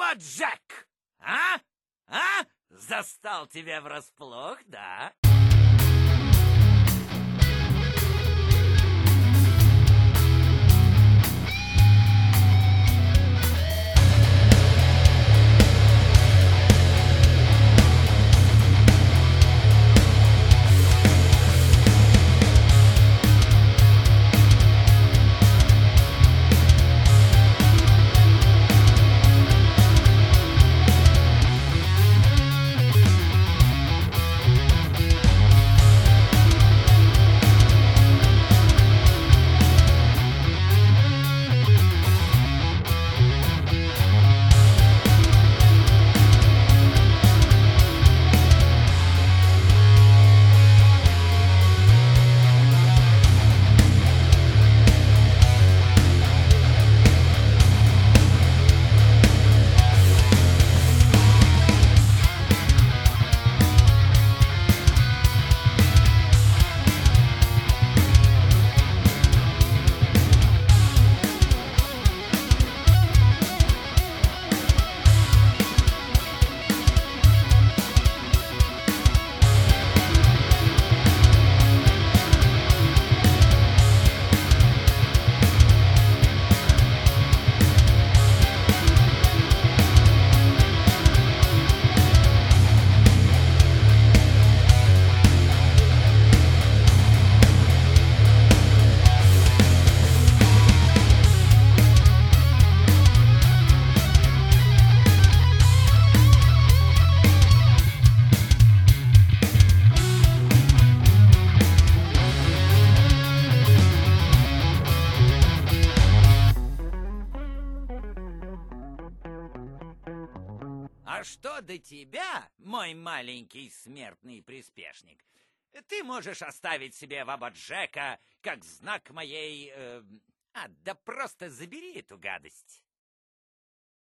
Джек! А? А? Застал тебя врасплох, да? А что до тебя, мой маленький смертный приспешник, ты можешь оставить себе Ваба Джека как знак моей... да просто забери эту гадость.